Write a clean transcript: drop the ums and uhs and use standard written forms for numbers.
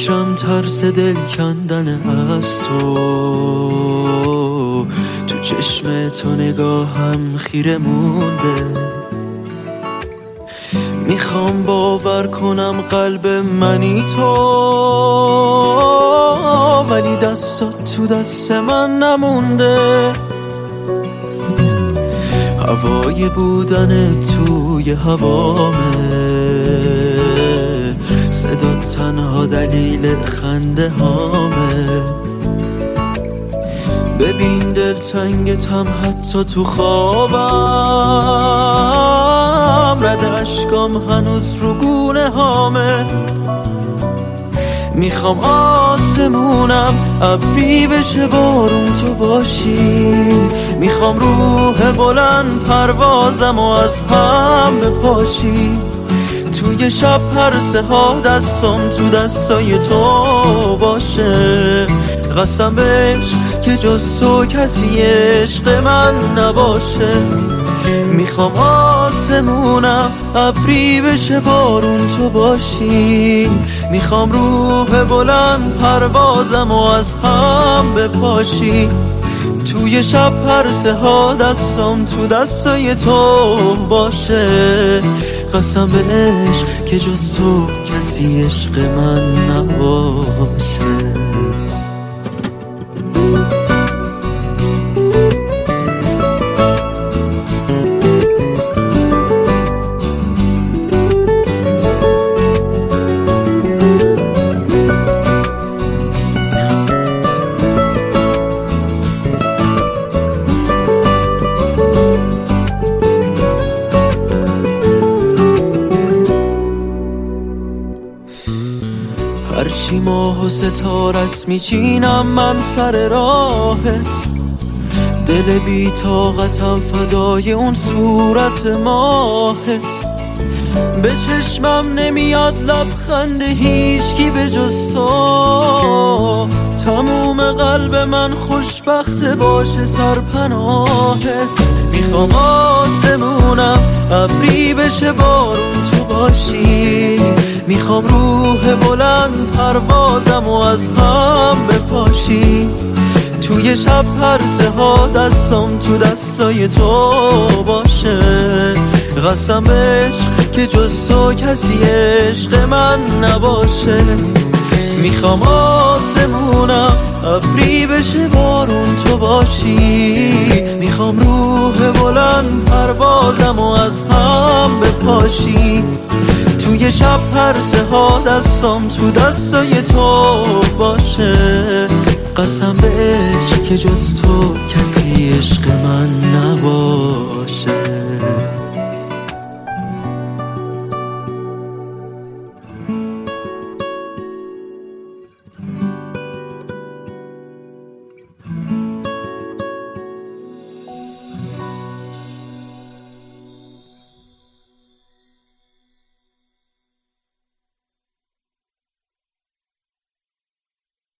فکرم ترس دل کندن از تو چشم تو نگاهم خیره مونده. میخوام باور کنم قلب منی تو، ولی دستات تو دست من نمونده. هوای بودن توی هوامه، صدا تنها دلیل خنده هامه. ببین دلتنگتم حتی تو خوابم، رد اشکام هنوز رو گونه هامه. میخوام آسمونم ابری بشه بارون تو باشی، میخوام روح بلند پروازم و از هم بپاشی. توی شب پرسه ها دستم تو دستای تو باشه، قسم بهش که جز تو کسی عشق من نباشه. میخوام آسمونم ابری بشه بارون تو باشی، میخوام روح بلند پروازم و از هم بپاشی. توی شب پرسه ها دستم تو دستای تو باشه، قسم بهش که جز تو کسی عشق من نباشه. هرچی ماه و ستارست میچینم من سر راهت، دل بی طاقتم فدای اون صورت ماهت. به چشمم نمیاد لبخند هیچکی به جز تو، تموم قلب من خوشبخت باشه سرپناهت. میخوام آسمونم ابری بشه بارون تو باشی، میخوام روح بلند پروازم و از هم بپاشی. توی شب پرسه ها دستم تو دستای تو باشه، قسم بهش که جز تو کسی عشق من نباشه. میخوام آسمونم ابری بشه بارون تو باشی، میخوام روح بلند پروازم و از هم بپاشی. توی شب پرسه ها دستم تو دستای تو باشه، قسم بهش که جز تو کسی عشق من نباشه.